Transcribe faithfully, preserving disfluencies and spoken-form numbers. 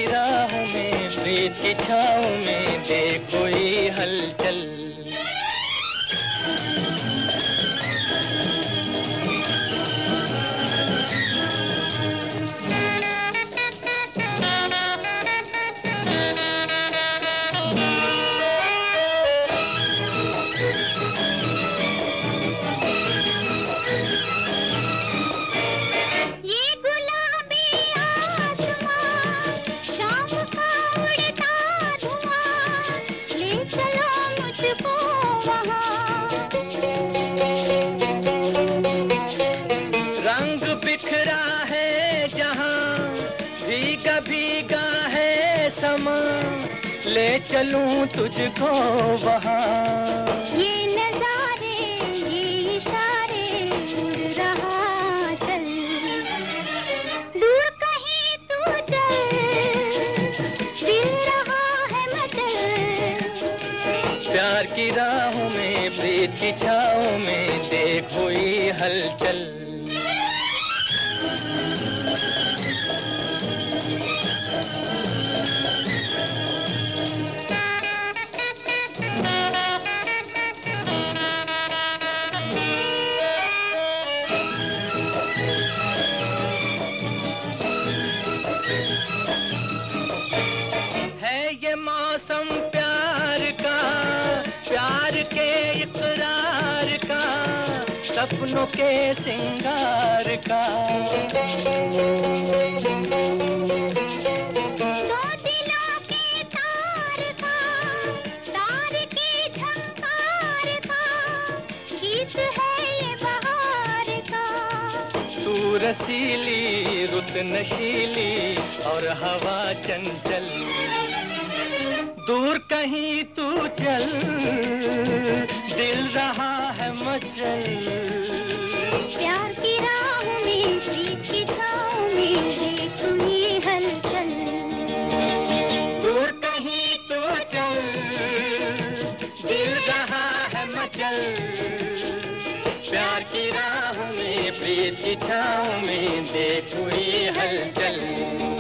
की राहों में, प्रीत की छाँव में दे कोई हलचल। रंग बिखरा है जहाँ, भीगा भीगा है समा, ले चलूं तुझको वहाँ। ये नजारे ये इशारे उड़ रहा चल, दूर कहीं तू चल, दिल रहा है मचल। प्यार की राहों में, प्रीत की छाँव में दे कोई हलचल। है ये मौसम प्यार का, प्यार के इकरार का, सपनों के सिंगार का। दो दिलों के तार का, तार की झंकार का, गीत है ये बहार का। तू रसीली रुत नशीली और हवा चंचल, दूर कहीं तू चल, दिल रहा है मचल। प्यार की राह में, प्रीत की छाँव में देख ये हलचल। दूर कहीं तू चल, दिल रहा है मचल। प्यार की राह में, प्रीत की छाँव में देख ये हलचल।